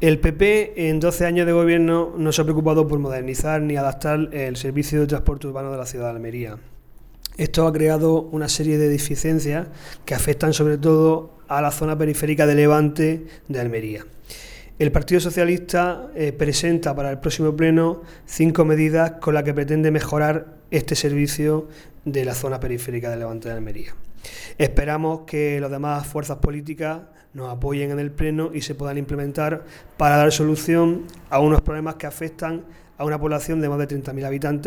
El PP en 12 años de gobierno no se ha preocupado por modernizar ni adaptar el servicio de transporte urbano de la ciudad de Almería. Esto ha creado una serie de deficiencias que afectan sobre todo a la zona periférica de Levante de Almería. El Partido Socialista presenta para el próximo pleno 5 medidas con las que pretende mejorar este servicio de la zona periférica de Levante de Almería. Esperamos que las demás fuerzas políticas nos apoyen en el pleno y se puedan implementar para dar solución a unos problemas que afectan a una población de más de 30.000 habitantes.